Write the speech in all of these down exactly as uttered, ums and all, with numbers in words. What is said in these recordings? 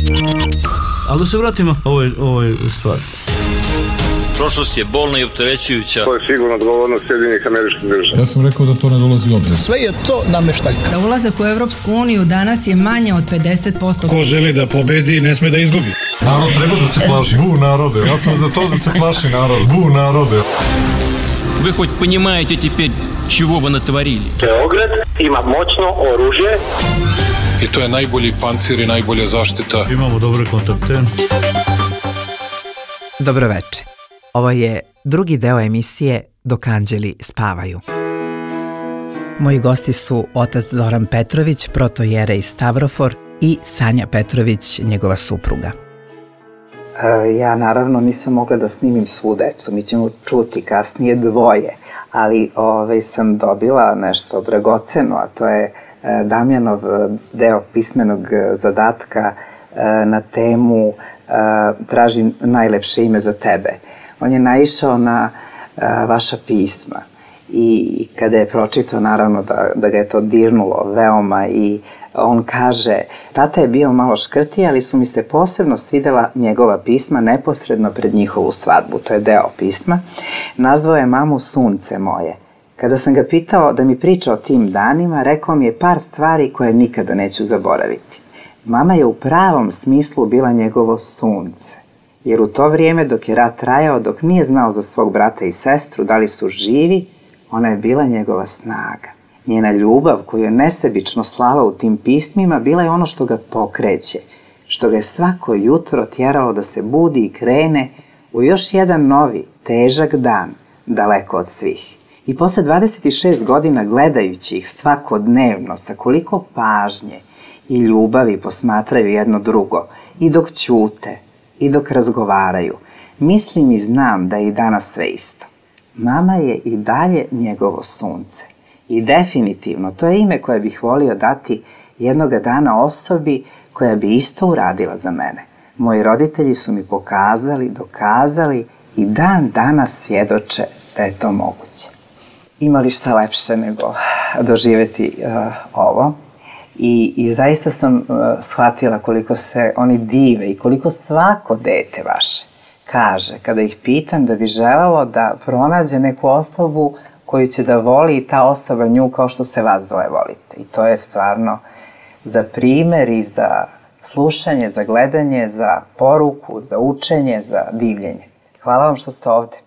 Ali da se vratimo ovoj, ovoj stvari. Prošlost je bolna i opterećujuća. To je sigurno odgovornost Sjedinjenih Američkih Država. Ja sam rekao da to ne dolazi u obzir. Sve je to nameštaljka. Za ulazak u Evropsku uniju danas je manje od pedeset posto. Ko želi da pobedi, ne sme da izgubi. Narod treba da se plaši. Bu narode. Ja sam za to da se plaši narod. Bu narode. Вы хоть понимаете теперь, чего вы натворили? Beograd ima moćno oružje. I to je najbolji pancir i najbolja zaštita. Imamo dobre kontakte. Dobroveče. Ovo je drugi deo emisije Dok anđeli spavaju. Moji gosti su otac Zoran Petrović, protojerej Stavrofor i Sanja Petrović, njegova supruga. Ja naravno nisam mogla da snimim svu decu, mi ćemo čuti kasnije dvoje, ali ovaj, sam dobila nešto dragoceno, a to je Damjanov deo pismenog zadatka na temu Tražim najlepše ime za tebe. On je naišao na vaša pisma i kada je pročitao, naravno da, da ga je to dirnulo veoma i on kaže, tata je bio malo škrtiji, ali su mi se posebno svidela njegova pisma neposredno pred njihovu svadbu, to je deo pisma. Nazvao je mamu Sunce moje. Kada sam ga pitao da mi priča o tim danima, rekao mi je par stvari koje nikada neću zaboraviti. Mama je u pravom smislu bila njegovo sunce, jer u to vrijeme dok je rat trajao, dok nije znao za svog brata i sestru, da li su živi, ona je bila njegova snaga. Njena ljubav koju je nesebično slala u tim pismima bila je ono što ga pokreće, što ga je svako jutro tjeralo da se budi i krene u još jedan novi, težak dan, daleko od svih. I posle dvadeset šest godina gledajući ih svakodnevno sa koliko pažnje i ljubavi posmatraju jedno drugo i dok ćute i dok razgovaraju, mislim i znam da je i danas sve isto. Mama je i dalje njegovo sunce. I definitivno, to je ime koje bih volio dati jednoga dana osobi koja bi isto uradila za mene. Moji roditelji su mi pokazali, dokazali i dan danas svjedoče da je to moguće. Ima li šta lepše nego doživjeti uh, ovo? I, I zaista sam uh, shvatila koliko se oni dive i koliko svako dete vaše kaže, kada ih pitam da bi želalo da pronađe neku osobu koju će da voli i ta osoba nju kao što se vas dvoje volite. I to je stvarno za primer i za slušanje, za gledanje, za poruku, za učenje, za divljenje. Hvala vam što ste ovde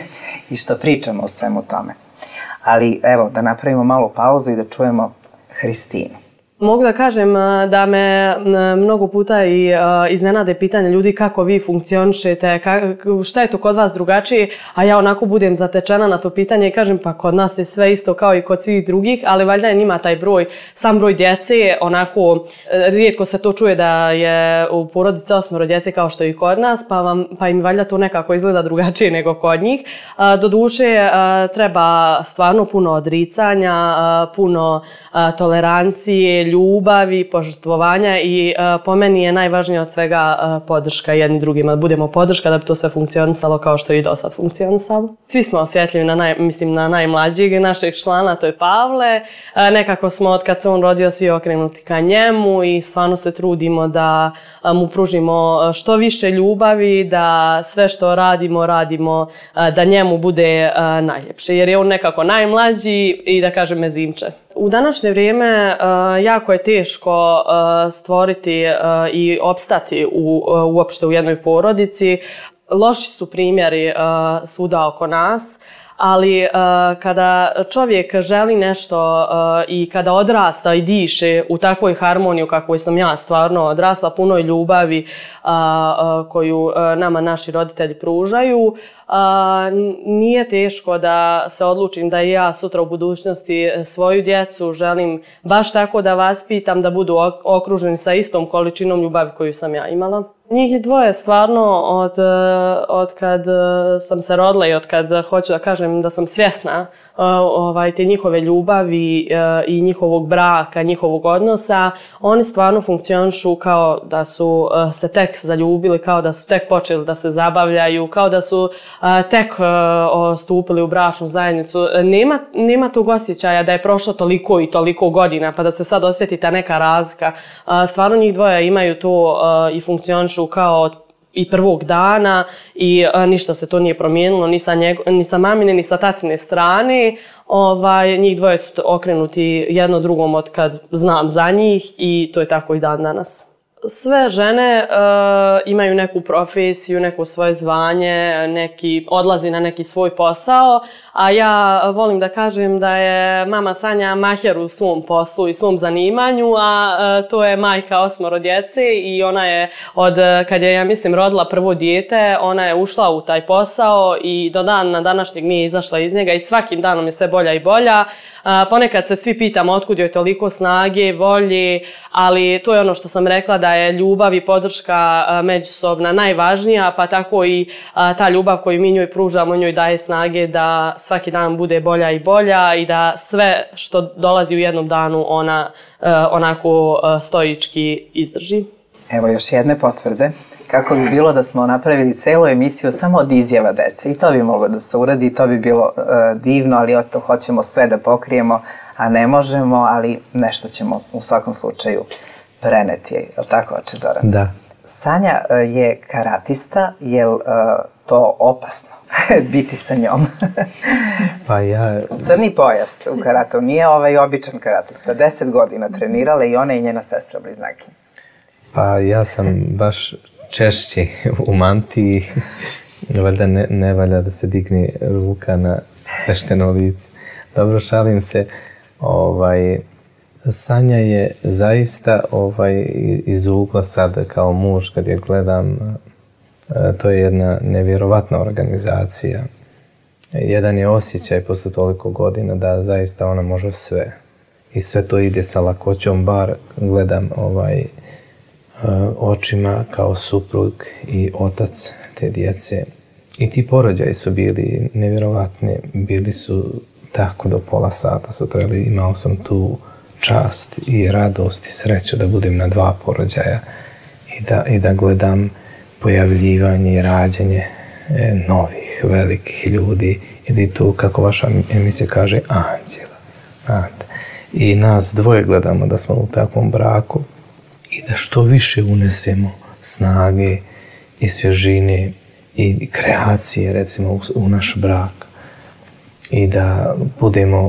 i što pričamo o svemu tome. Ali evo, da napravimo malu pauzu i da čujemo Hristinu. Mogu da kažem da me mnogo puta i iznenade pitanje ljudi kako vi funkcionišete, šta je to kod vas drugačije, a ja onako budem zatečena na to pitanje i kažem pa kod nas je sve isto kao i kod svih drugih, ali valjda je njima taj broj, sam broj djece, onako rijetko se to čuje da je u porodici osmero djece kao što je i kod nas, pa, vam, pa im valjda to nekako izgleda drugačije nego kod njih. Doduše treba stvarno puno odricanja, puno tolerancije, ljubavi, požrtvovanja i uh, po meni je najvažnije od svega uh, podrška jedni drugima, da budemo podrška da bi to sve funkcionisalo kao što je i do sad funkcionisalo. Svi smo osjetljivi na, naj, mislim, na najmlađeg našeg člana, to je Pavle. Uh, nekako smo od kad se on rodio svi okrenuti ka njemu i stvarno se trudimo da uh, mu pružimo što više ljubavi, da sve što radimo, radimo uh, da njemu bude uh, najljepše, jer je on nekako najmlađi i da kažem mezimče. U današnje vrijeme uh, jako je teško uh, stvoriti uh, i opstati u, uh, uopšte u jednoj porodici. Loši su primjeri uh, svuda oko nas, ali uh, kada čovjek želi nešto uh, i kada odrasta i diše u takvoj harmoniji u kakvoj sam ja stvarno odrasla, punoj ljubavi uh, uh, koju uh, nama naši roditelji pružaju, uh, nije teško da se odlučim da i ja sutra u budućnosti svoju djecu želim baš tako da vaspitam, da budu okruženi sa istom količinom ljubavi koju sam ja imala. Njih dvoje stvarno od, od kad sam se rodila i od kad hoću da kažem da sam svjesna ovaj, te njihove ljubavi i njihovog braka, njihovog odnosa, oni stvarno funkcionišu kao da su se tek zaljubili, kao da su tek počeli da se zabavljaju, kao da su tek stupili u bračnu zajednicu. Nema, nema tog osjećaja da je prošlo toliko i toliko godina pa da se sad osjeti ta neka razlika. Stvarno njih dvoje imaju to i funkcionišu kao i prvog dana i a, ništa se to nije promijenilo ni sa, njego, ni sa mamine ni sa tatine strane. Ovaj, njih dvoje su okrenuti jedno drugom od kad znam za njih i to je tako i dan danas. Sve žene uh, imaju neku profesiju, neko svoje zvanje, neki, odlazi na neki svoj posao, a ja volim da kažem da je mama Sanja maher u svom poslu i svom zanimanju, a uh, to je majka osmoro djece i ona je od, kad je, ja mislim, rodila prvo dijete, ona je ušla u taj posao i do dana današnjeg nije izašla iz njega i svakim danom je sve bolja i bolja. Uh, ponekad se svi pitamo otkud joj toliko snage, volje, ali to je ono što sam rekla da je ljubav i podrška međusobna najvažnija, pa tako i ta ljubav koju mi njoj pružamo njoj daje snage da svaki dan bude bolja i bolja i da sve što dolazi u jednom danu ona onako stoički izdrži. Evo još jedne potvrde. Kako bi bilo da smo napravili celu emisiju samo od izjava dece i to bi moglo da se uradi i to bi bilo uh, divno, ali o to hoćemo sve da pokrijemo, a ne možemo, ali nešto ćemo u svakom slučaju preneti. Je li tako, oče Zoran? Da. Sanja uh, je karatista, je li uh, to opasno biti sa njom? Pa ja... Crni pojas u karatu, nije ovaj običan karatista. Deset godina trenirala i ona i njena sestra bliznakinja. Pa ja sam baš češće u mantiji, valjda ne, ne valja da se digne ruka na svešteno lice. Dobro, šalim se. Ovaj, Sanja je zaista ovaj, iz ugla sad kao muž, kad je gledam, to je jedna nevjerovatna organizacija. Jedan je osjećaj posle toliko godina da zaista ona može sve. I sve to ide sa lakoćom, bar gledam ovaj, očima kao suprug i otac te djece. I ti porođaji su bili nevjerovatni, bili su tako do pola sata su trebali, imao sam tu čast i radost i sreću da budem na dva porođaja i da, i da gledam pojavljivanje i rađanje e, novih, velikih ljudi ili tu, kako vaša emisija kaže, anđela. Znate. I nas dvoje gledamo da smo u takvom braku i da što više unesemo snage i svježine i kreacije, recimo, u, u naš brak. I da budemo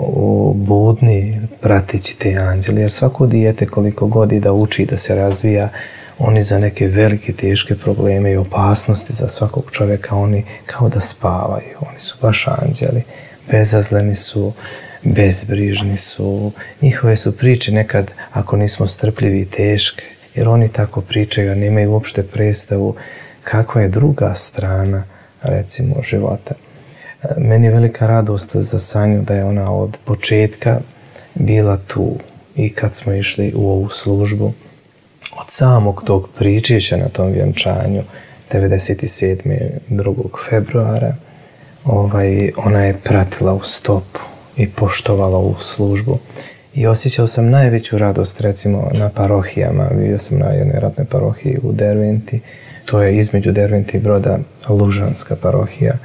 budni prateći te anđele, jer svako dijete koliko god i da uči da se razvija, oni za neke velike, teške probleme i opasnosti za svakog čovjeka, oni kao da spavaju. Oni su baš anđeli, bezazleni su, bezbrižni su. Njihove su priče nekad, ako nismo strpljivi, i teške, jer oni tako pričaju, a nemaju uopšte predstavu kakva je druga strana, recimo, života. Meni je velika radost za Sanju da je ona od početka bila tu i kad smo išli u ovu službu. Od samog tog pričešća na tom vjenčanju devedeset sedme drugog februara ovaj, ona je pratila u stopu i poštovala ovu službu. I osjećao sam najveću radost recimo na parohijama. Bio sam na jednoj ratnoj parohiji u Derventi. To je između Derventi i Broda Lužanska parohija.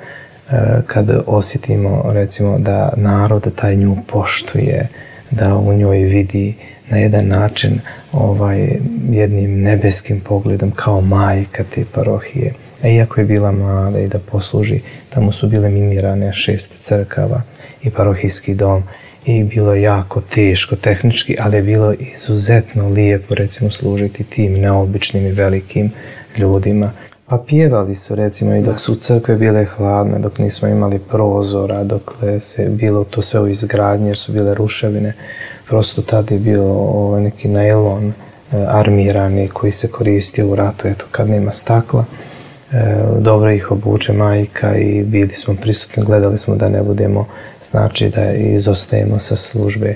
Kad osjetimo recimo da narod taj nju poštuje, da u njoj vidi na jedan način ovaj, jednim nebeskim pogledom kao majka te parohije. A iako je bila mala i da posluži, tamo su bile minirane šest crkava i parohijski dom i bilo je jako teško tehnički, ali je bilo izuzetno lijepo recimo služiti tim neobičnim i velikim ljudima. Pa pjevali su recimo i dok su crkve bile hladne, dok nismo imali prozora, dok se bilo to sve u izgradnji jer su bile ruševine. Prosto tada je bio ovaj, neki najlon e, armirani koji se koristio u ratu, eto kad nema stakla. E, dobro ih obuče majka i bili smo prisutni, gledali smo da ne budemo, znači da izostajemo sa službe.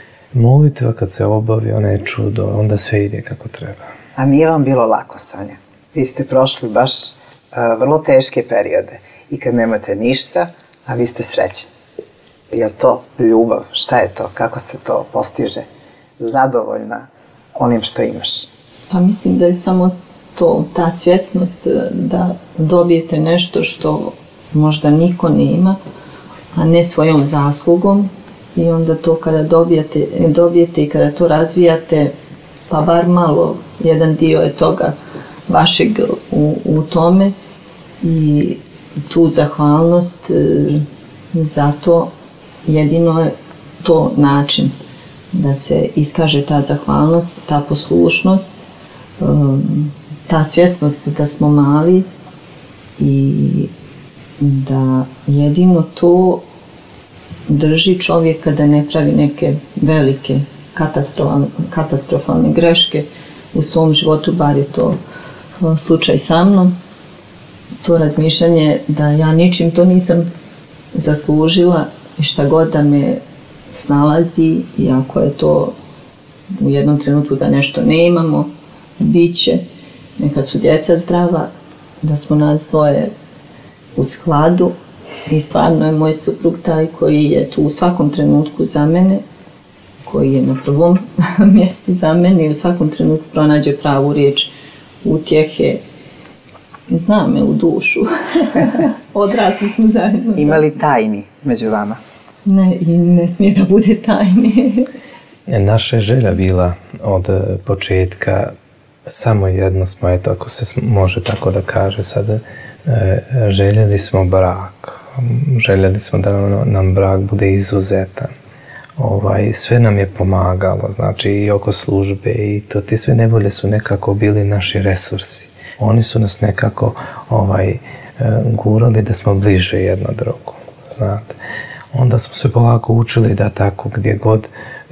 Molitva kad se obavi, ona je čudo, onda sve ide kako treba. A nije vam bilo lako, Sanja? Vi ste prošli baš uh, vrlo teške periode i kad nemate ništa, a vi ste srećni. Je li to ljubav? Šta je to? Kako se to postiže? Zadovoljna onim što imaš? Pa mislim da je samo to, ta svjesnost da dobijete nešto što možda niko nema, a ne svojom zaslugom. I onda to kada dobijete, dobijete i kada to razvijate, pa bar malo, jedan dio je toga vašeg u, u tome i tu zahvalnost za to jedino je to način da se iskaže ta zahvalnost, ta poslušnost, ta svjesnost da smo mali i da jedino to drži čovjeka da ne pravi neke velike katastrofalne, katastrofalne greške u svom životu, bar je to slučaj sa mnom. To razmišljanje da ja ničim to nisam zaslužila i šta god da me snalazi, i ako je to u jednom trenutku da nešto ne imamo, bit će, neka su djeca zdrava, da smo nas dvoje u skladu i stvarno je moj suprug taj koji je tu u svakom trenutku za mene, koji je na prvom mjestu za mene i u svakom trenutku pronađe pravu riječ utjehe. Zna me u dušu. Odrasli smo zajedno. Ima li tajni među vama? Ne, i ne smije da bude tajni. Naša je želja bila od početka, samo jedno smo, eto, ako se može tako da kaže sad, željeli smo brak. Željeli smo da nam brak bude izuzetan. Ovaj, sve nam je pomagalo, znači i oko službe i to, te sve nevolje su nekako bili naši resursi. Oni su nas nekako ovaj, gurali da smo bliže jedno drugom, znate. Onda smo se polako učili da tako gdje god,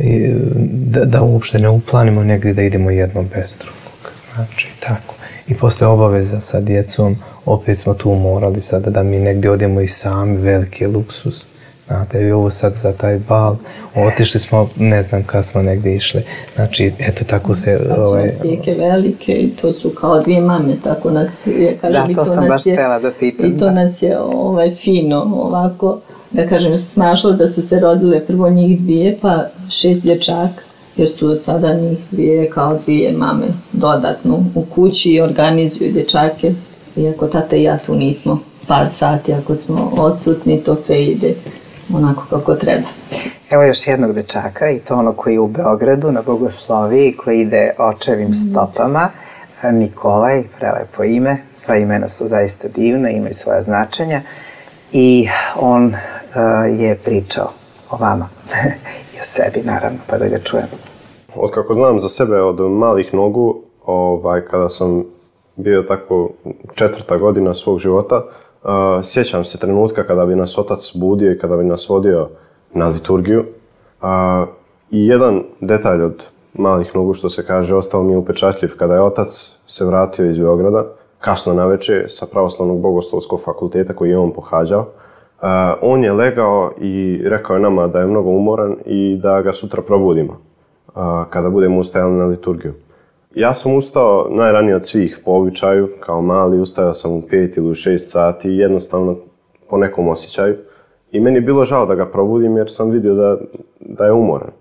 da, da uopšte ne uplanimo negdje da idemo jedno bez drugog, znači tako. I posle obaveza sa djecom, opet smo tu morali sada da mi negdje odemo i sami, veliki luksuz. Znate, i ovo sad za taj bal, otišli smo, ne znam kad smo negdje išli. Znači, eto, tako se... Sad su ovaj, osijeke velike i to su kao dvije mame, tako nas je, kažem, da, to, to sam baš htjela da pitam. I to da. Nas je ovaj, fino, ovako, da kažem, snašlo da su se rodile prvo njih dvije, pa šest dječaka, jer su sada njih dvije kao dvije mame dodatno u kući i organizuju dječake. Iako tata i ja tu nismo par sati, ako smo odsutni, to sve ide onako kako treba. Evo još jednog dečaka, i to ono koji je u Beogradu na Bogosloviji, koji ide očevim stopama. Nikolaj, prelepo ime, sva imena su zaista divna, imaju svoja značenja. I on uh, je pričao o vama i o sebi, naravno, pa da ga čujemo. Od kako znam za sebe od malih nogu, ovaj, kada sam bio tako četvrta godina svog života, uh, sjećam se trenutka kada bi nas otac budio i kada bi nas vodio na liturgiju. Uh, I jedan detalj od malih nogu, što se kaže, ostao mi je upečatljiv. Kada je otac se vratio iz Beograda, kasno navečer, sa Pravoslavnog bogoslovskog fakulteta koji je on pohađao, uh, on je legao i rekao je nama da je mnogo umoran i da ga sutra probudimo, uh, kada budemo ustajali na liturgiju. Ja sam ustao najranije od svih po običaju, kao mali, ustajao sam u pet ili u šest sati, jednostavno po nekom osjećaju. I meni je bilo žao da ga probudim jer sam vidio da, da je umoran.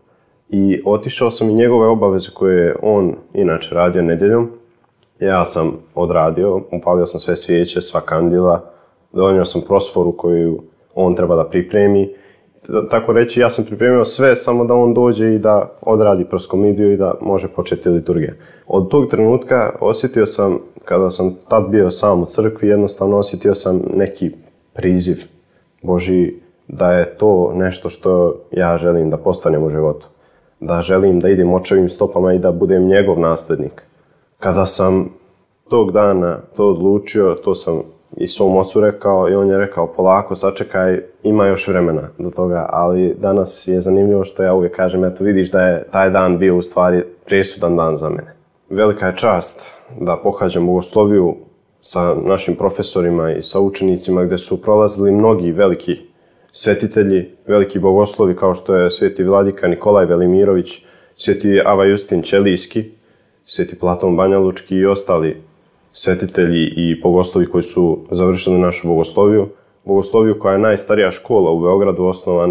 I otišao sam i njegove obaveze koje je on inače radio nedjeljom. Ja sam odradio, upalio sam sve svijeće, sva kandila, donio sam prosforu koju on treba da pripremi. Tako reći, ja sam pripremio sve, samo da on dođe i da odradi proskomidiju i da može početi liturgija. Od tog trenutka osjetio sam, kada sam tad bio sam u crkvi, jednostavno osjetio sam neki priziv Božji, da je to nešto što ja želim da postanem u životu. Da želim da idem očevim stopama i da budem njegov nasljednik. Kada sam tog dana to odlučio, to sam i svom ocu rekao i on je rekao polako, sačekaj, ima još vremena do toga, ali danas je zanimljivo što ja uvijek kažem, eto vidiš da je taj dan bio u stvari presudan dan za mene. Velika je čast da pohađam bogosloviju sa našim profesorima i sa učenicima gdje su prolazili mnogi veliki svetitelji, veliki bogoslovi kao što je sveti vladika Nikolaj Velimirović, sveti Ava Justin Ćelijski, sveti Platon Banjalučki i ostali svetitelji i bogoslovi koji su završili našu bogosloviju. Bogosloviju koja je najstarija škola u Beogradu, osnovana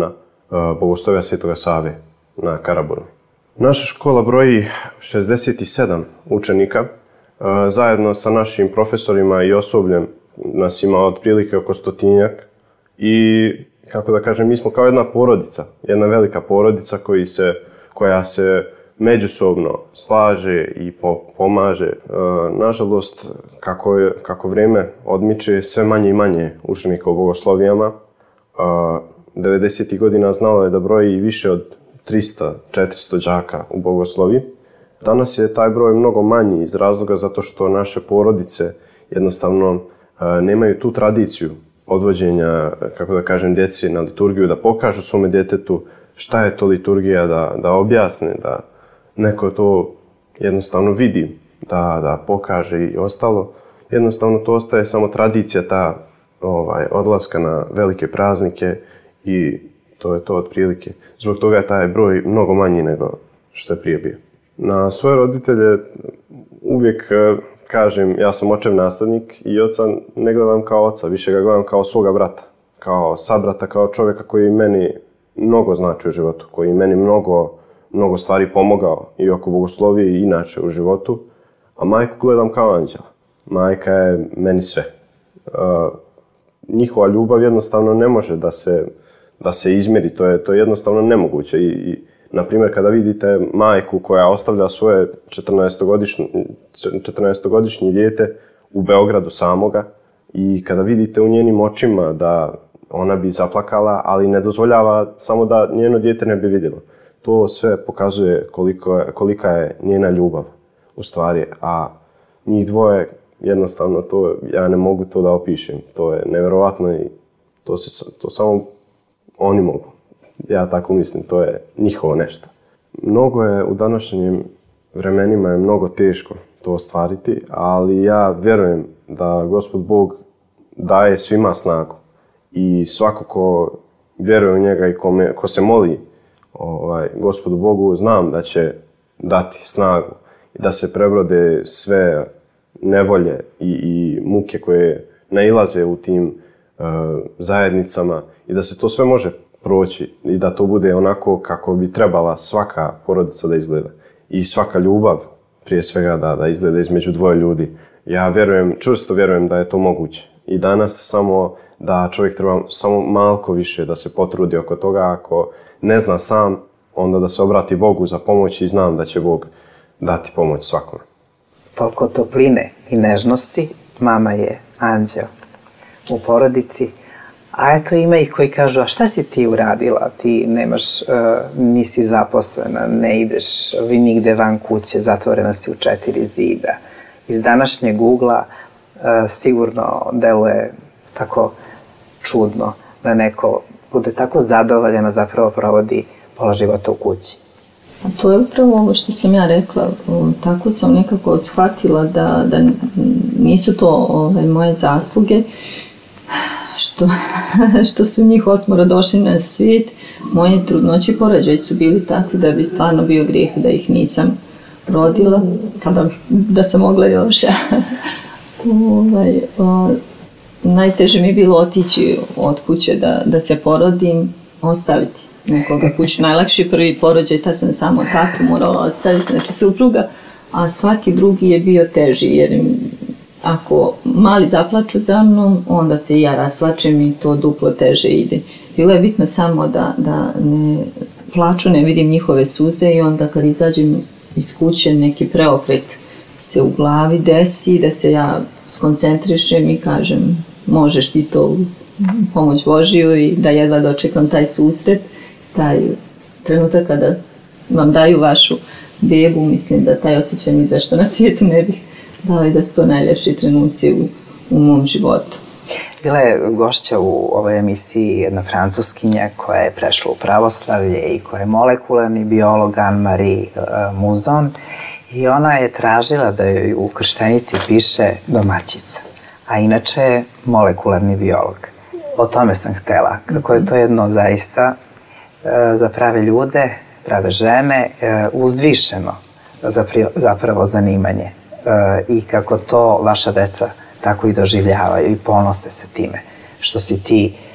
Bogoslovija Svetoga Save na Karaburmi. Naša škola broji šezdeset sedam učenika. Zajedno sa našim profesorima i osobljem nas ima otprilike oko stotinjak. I, kako da kažem, mi smo kao jedna porodica, jedna velika porodica koji se, koja se međusobno slaže i po, pomaže. E, nažalost, kako, je, kako vrijeme odmiče, sve manje i manje učenika u bogoslovijama. E, devedesetih godina znalo je da broji više od trista do četiristo đaka u bogoslovi. Danas je taj broj mnogo manji iz razloga zato što naše porodice jednostavno e, nemaju tu tradiciju odvođenja, kako da kažem, djeci na liturgiju, da pokažu svome djetetu šta je to liturgija, da, da objasne, da neko to jednostavno vidi, da, da pokaže i ostalo. Jednostavno to ostaje samo tradicija, ta ovaj, odlaska na velike praznike i to je to otprilike. Zbog toga je taj broj mnogo manji nego što je prije bio. Na svoje roditelje uvijek kažem, ja sam očev naslednik i oca ne gledam kao oca, više ga gledam kao svoga brata, kao sabrata, kao čovjeka koji meni mnogo znači u životu, koji meni mnogo, mnogo stvari pomogao i oko bogoslovije i inače u životu, a majku gledam kao anđela. Majka je meni sve. Uh, njihova ljubav jednostavno ne može da se, da se izmjeri, to je, to je jednostavno nemoguće. I, i, na primjer, kada vidite majku koja ostavlja svoje četrnaestogodišnje dijete u Beogradu samoga i kada vidite u njenim očima da ona bi zaplakala, ali ne dozvoljava samo da njeno dijete ne bi vidjelo. To sve pokazuje koliko je, kolika je njena ljubav u stvari, a njih dvoje jednostavno to, ja ne mogu to da opišem. To je nevjerovatno i to, se, to samo oni mogu. Ja tako mislim, to je njihovo nešto. Mnogo je u današnjim vremenima je mnogo teško to ostvariti, ali ja vjerujem da Gospod Bog daje svima snagu. I svako ko vjeruje u njega i ko, me, ko se moli ovaj, Gospodu Bogu, znam da će dati snagu i da se prebrode sve nevolje i, i muke koje nailaze u tim uh, zajednicama i da se to sve može proći i da to bude onako kako bi trebala svaka porodica da izgleda. I svaka ljubav, prije svega, da, da izgleda između dvoje ljudi. Ja vjerujem, čvrsto vjerujem da je to moguće. I danas samo da čovjek treba samo malko više da se potrudi oko toga. Ako ne zna sam, onda da se obrati Bogu za pomoć i znam da će Bog dati pomoć svakome. Toliko topline i nežnosti, mama je anđeo u porodici. A eto ima ih koji kažu, a šta si ti uradila? Ti nemaš, uh, nisi zaposlena, ne ideš vi nigde van kuće, zatvorena si u četiri zida. Iz današnjeg ugla uh, sigurno deluje tako čudno da neko bude tako zadovoljan, a zapravo provodi pola života u kući. A to je upravo ovo što sam ja rekla. Tako sam nekako shvatila da, da nisu to ove, moje zasluge, što, što su njih osmoro došli na svijet. Moje trudnoće i porođaji su bili takvi da bi stvarno bio grijeh da ih nisam rodila, kada, da sam mogla još. ovaj, o, najteže mi je bilo otići od kuće da, da se porodim, ostaviti nekoga kuću. Najlakši prvi porođaj, tad sam samo tatu morala ostaviti, znači supruga, a svaki drugi je bio teži, jer ako mali zaplaču za mnom, onda se i ja rasplačem i to duplo teže ide. Bilo je bitno samo da, da ne plaču, ne vidim njihove suze i onda kad izađem iz kuće neki preokret se u glavi desi, da se ja skoncentrišem i kažem možeš ti to uz pomoć Božiju i da jedva dočekam taj susret, taj trenutak kada vam daju vašu bebu, mislim da taj osjećaj ni zašto na svijetu ne bih dala i da su to najljepši trenuci u, u mom životu. Bila je gošća u ovoj emisiji jedna Francuskinja koja je prešla u pravoslavlje i koja je molekularni biolog Anne-Marie uh, Mouzon i ona je tražila da joj u krštenici piše domaćica, a inače je molekularni biolog. O tome sam htela, kako je to jedno zaista uh, za prave ljude, prave žene, uh, uzvišeno zapravo zanimanje uh, i kako to vaša deca tako i doživljavaju i ponose se time što si ti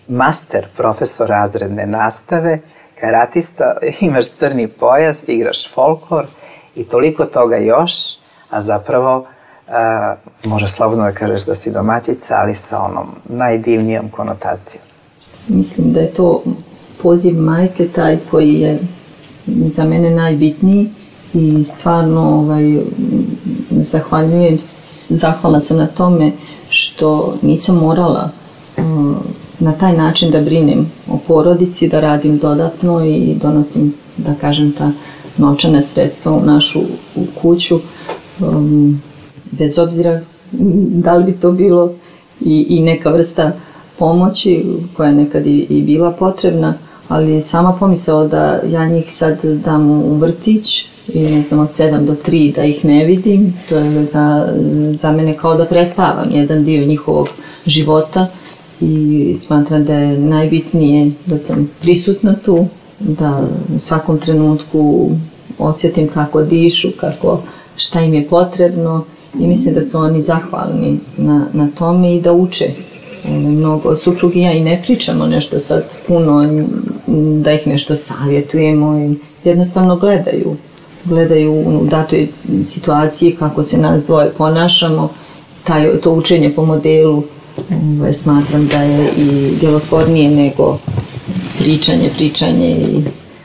master, profesor razredne nastave, karatista, imaš crni pojas, igraš folklor i toliko toga još, a zapravo a, može slobodno da kažeš da si domaćica, ali sa onom najdivnijom konotacijom. Mislim da je to poziv majke taj koji je za mene najbitniji i stvarno ovaj, zahvaljujem, zahvalna sam na tome što nisam morala um, na taj način da brinem o porodici, da radim dodatno i donosim, da kažem, ta novčana sredstva u našu u kuću, um, bez obzira da li bi to bilo i, i neka vrsta pomoći koja je nekad i, i bila potrebna, ali sama pomisao da ja njih sad dam u vrtić i ne znam od sedam do tri da ih ne vidim, to je za, za mene kao da prespavam jedan dio njihovog života i smatram da je najbitnije da sam prisutna tu, da u svakom trenutku osjetim kako dišu, kako, šta im je potrebno i mislim da su oni zahvalni na, na tome i da uče. Mnogo suprug i ja i ne pričamo nešto sad puno, da ih nešto savjetujemo i jednostavno gledaju. Gledaju u datoj situaciji kako se nas dvoje ponašamo, taj, to učenje po modelu smatram da je i djelotvornije nego pričanje, pričanje i...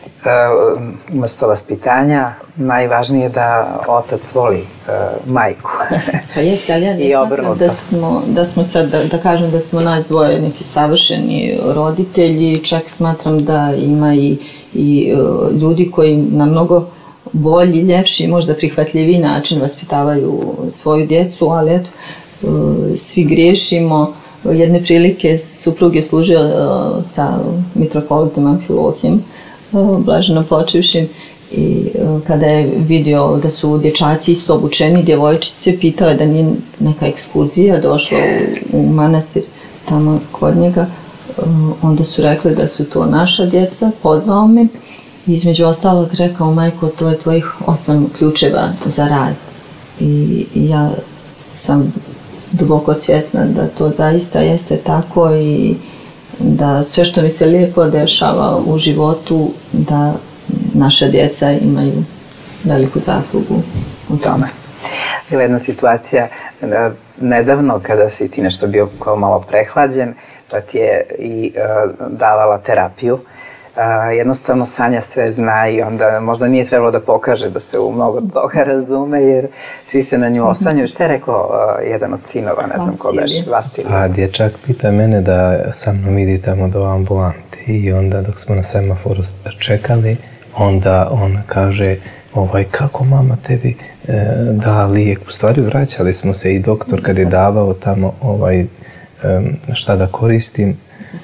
Uh, umesto vaspitanja, najvažnije je da otac voli uh, majku. Pa jeste, ali ja ne smatram da smo, da smo sad, da, da kažem da smo nas dvoje neki savršeni roditelji, čak smatram da ima i, i uh, ljudi koji na mnogo bolji, ljepši, možda prihvatljiviji način vaspitavaju svoju djecu, ali eto, uh, svi griješimo. Jedne prilike suprug je služio uh, sa mitropolitom Amfilohijem, blaženo počivšim, i kada je vidio da su dječaci isto obučeni, djevojčice, pitao je da nije neka ekskurzija došla u, u manastir tamo kod njega, onda su rekli da su to naša djeca, pozvao me i između ostalog rekao: majko, to je tvojih osam ključeva za raj. I, i ja sam duboko svjesna da to zaista jeste tako i da sve što mi se lijepo dešava u životu, da naša djeca imaju veliku zaslugu u tome. Bila jedna situacija nedavno kada si ti nešto bio kao malo prehlađen, pa ti je i uh, davala terapiju. Uh, jednostavno Sanja sve zna i onda možda nije trebalo da pokaže da se u mnogo toga razume, jer svi se na nju oslanjaju. Šta je rekao uh, jedan od sinova, ne znam ko beš, Vasilij? A dječak pita mene da sa mnom ide tamo do ambulante i onda dok smo na semaforu čekali, onda on kaže: ovaj, kako mama tebi e, da lijek? U stvari vraćali smo se i doktor kad je davao tamo ovaj, e, šta da koristim,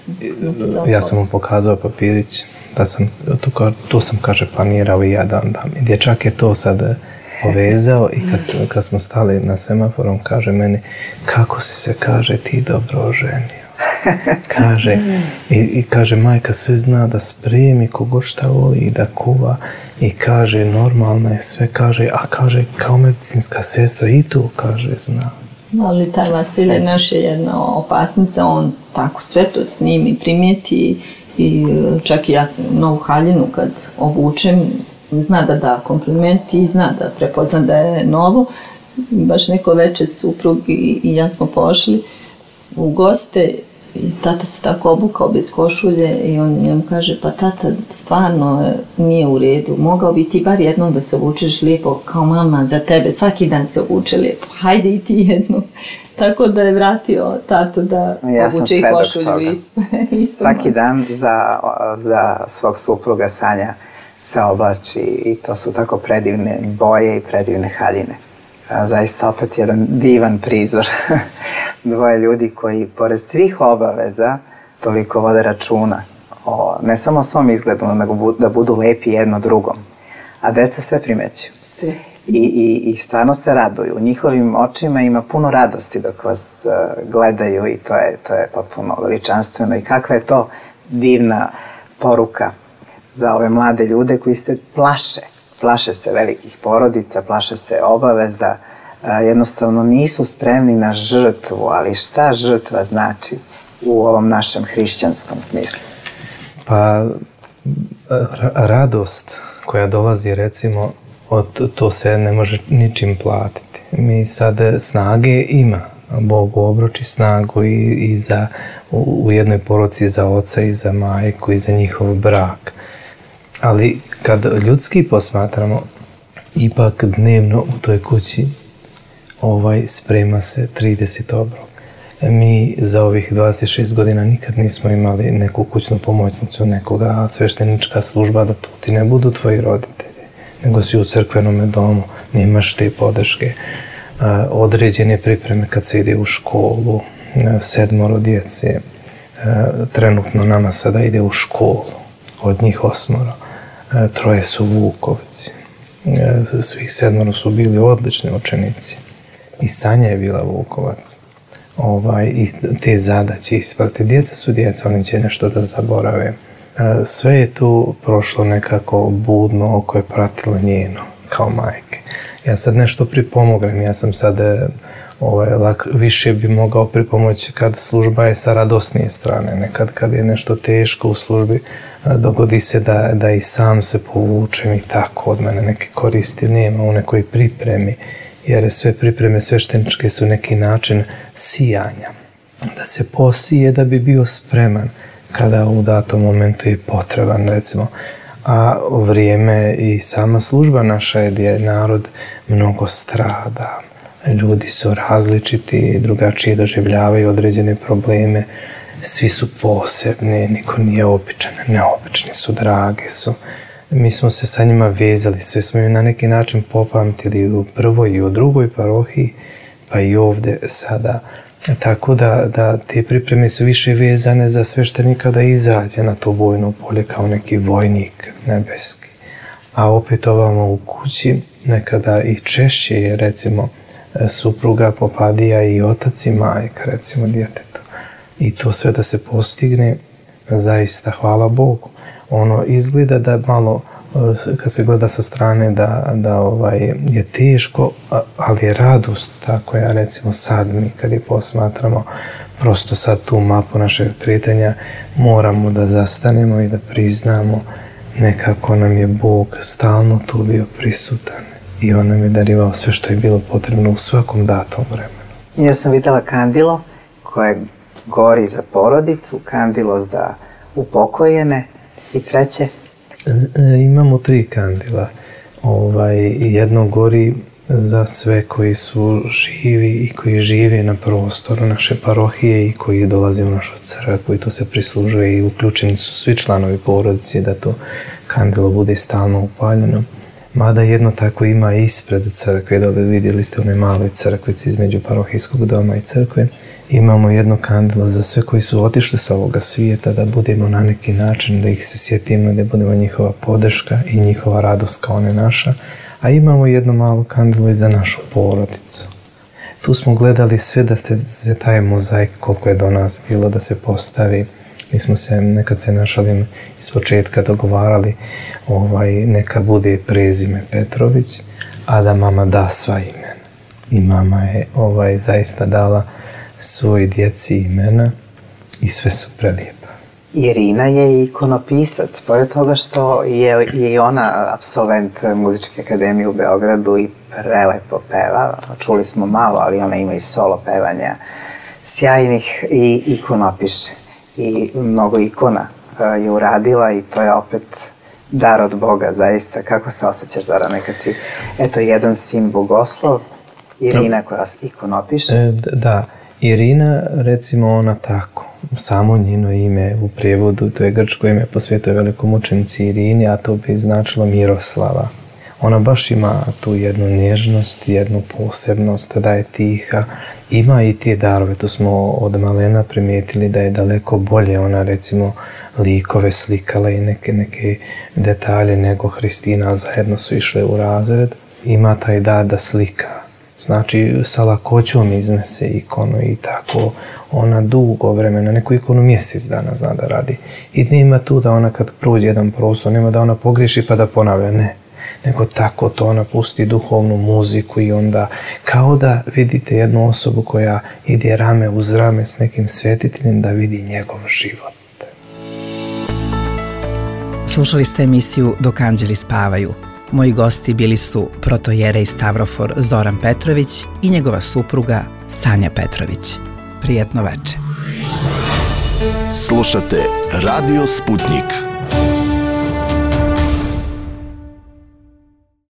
ja sam mu pokazao papirić da sam, tu, tu sam, kaže, planirao i ja da dam. I dječak je to sad povezao i kad, kad smo stali na semaforu, on kaže meni: kako si se, kaže, ti dobro oženio? Kaže, i, i kaže, majka sve zna da spremi kogod šta voli i da kuva i kaže, normalno je sve, kaže, a kaže, kao medicinska sestra i tu, kaže, zna. Ali taj Vasilij naš je jedna opasnica, on tako sve to snimi, primijeti i čak i ja novu haljinu kad obučem, zna da da komplimenti i zna da prepozna da je novo. Baš neko večer suprug i, i ja smo pošli u goste i tata su tako obukao bez košulje i on njemu kaže: pa tata, stvarno nije u redu, mogao bi ti bar jednom da se obučeš lijepo kao mama za tebe, svaki dan se obuče lijepo, hajde i ti jednom. Tako da je vratio tatu da ja obuče i košulju isto. Svaki dan za, za svog supruga Sanja se oblači i to su tako predivne boje i predivne haljine. Zaista opet jedan divan prizor. Dvoje ljudi koji pored svih obaveza toliko vode računa o, ne samo o svom izgledu, nego da budu lepi jedno drugom. A deca sve primećuju. Sve. I, i, I stvarno se raduju. U njihovim očima ima puno radosti dok vas uh, gledaju i to je, to je potpuno veličanstveno. I kakva je to divna poruka za ove mlade ljude koji se plaše. Plaše se velikih porodica, plaše se obaveza, jednostavno nisu spremni na žrtvu, ali šta žrtva znači? u ovom našem hrišćanskom smislu? Pa, radost koja dolazi, recimo, od, to se ne može ničim platiti. Mi sad snage ima. Bog obroči snagu i, i za, u, u jednoj porodici za oca i za majku i za njihov brak. Ali kad ljudski posmatramo, ipak dnevno u toj kući ovaj, sprema se trideset obroka. Mi za ovih dvadeset šest godina nikad nismo imali neku kućnu pomoćnicu, nekoga sveštenička služba da tu ti ne budu tvoji roditelji, nego si u crkvenom domu, nemaš te podrške. Određene pripreme kad se ide u školu, sedmoro djece, trenutno nama sada ide u školu, od njih osmoro, troje su Vukovci, svih sedmoro su bili odlični učenici i Sanja je bila Vukovac. Ovaj, i te zadaće ispratiti. Djeca su djeca, oni će nešto da zaborave. Sve je tu prošlo nekako budno, oko je pratilo njeno, kao majke. Ja sad nešto pripomognem, ja sam sad ovaj, lak, više bi mogao pripomoći kad služba je sa radosnije strane. Nekad kad je nešto teško u službi, dogodi se da, da i sam se povučem i tako od mene neke koristi nema u nekoj pripremi. Jer sve pripreme svešteničke su neki način sijanja. Da se posije da bi bio spreman kada u datom momentu je potreban, recimo. A vrijeme i sama služba naša je gdje narod mnogo strada. Ljudi su različiti, drugačije doživljavaju određene probleme. Svi su posebni, niko nije običan, neobični su, dragi su. Mi smo se sa njima vezali, sve smo im na neki način popamtili u prvoj i u drugoj parohiji, pa i ovdje sada. Tako da, da te pripreme su više vezane za sveštenika da izađe na to bojno polje kao neki vojnik nebeski. A opet ovamo u kući nekada i češće je recimo supruga popadija i otac i majka recimo djetetu. I to sve da se postigne, zaista hvala Bogu. Ono izgleda da malo, kad se gleda sa strane, da, da ovaj, je teško, ali je radost ta koja recimo sad mi kad je posmatramo, prosto sad tu mapu našeg kretanja moramo da zastanemo i da priznamo nekako nam je Bog stalno tu bio prisutan i on nam je darivao sve što je bilo potrebno u svakom datom vremenu. Ja sam vidjela kandilo koje gori za porodicu, kandilo za upokojene i treće? Imamo tri kandila. Ovaj, jedno gori za sve koji su živi i koji žive na prostoru naše parohije i koji dolaze u našu crkvu i to se prislužuje i uključeni su svi članovi porodice da to kandilo bude stalno upaljeno. Mada jedno tako ima ispred crkve, dole vidjeli ste u onoj maloj crkvici između parohijskog doma i crkve. Imamo jedno kandilo za sve koji su otišli sa ovoga svijeta, da budemo na neki način, da ih se sjetimo, da budemo njihova podrška i njihova radost kao ona naša. A imamo jedno malo kandilo i za našu porodicu. Tu smo gledali sve da se taj mozaik koliko je do nas bilo da se postavi. Mi smo se, nekad se našalim iz početka dogovarali, ovaj, neka bude prezime Petrović, a da mama da sva imena. I mama je ovaj, zaista dala svoji djeci imena i sve su prelijepa. Irina je ikonopisac, pored toga što je i ona apsolvent Muzičke akademije u Beogradu i prelepo peva. Čuli smo malo, ali ona ima i solo pevanja sjajnih i ikonopiše. I mnogo ikona je uradila i to je opet dar od Boga, zaista. Kako se osjećaš, Zorane, kad si, eto, jedan sin bogoslov, Irina koja ikonopiše? E, da, Irina, recimo ona tako, samo njeno ime u prijevodu, to je grčko ime po svetoj velikomučenici Irini, a to bi značilo Miroslava. Ona baš ima tu jednu nježnost, jednu posebnost, da je tiha. Ima i te darove, tu smo od malena primijetili da je daleko bolje ona recimo likove slikala i neke, neke detalje nego Hristina, zajedno su išle u razred. Ima taj dar da slika, znači sa lakoćom iznese ikonu i tako. Ona dugo vremena, neku ikonu mjesec dana zna da radi. I nema tu da ona kad prođe jedan prostor, nema da ona pogriješi pa da ponavlja, ne. nego tako to ona pusti duhovnu muziku i onda kao da vidite jednu osobu koja ide rame uz rame s nekim svetiteljem da vidi njegov život. Slušali ste emisiju Dok anđeli spavaju. Moji gosti bili su protojerej Stavrofor Zoran Petrović i njegova supruga Sanja Petrović. Prijetno veče. Slušate Radio Sputnik.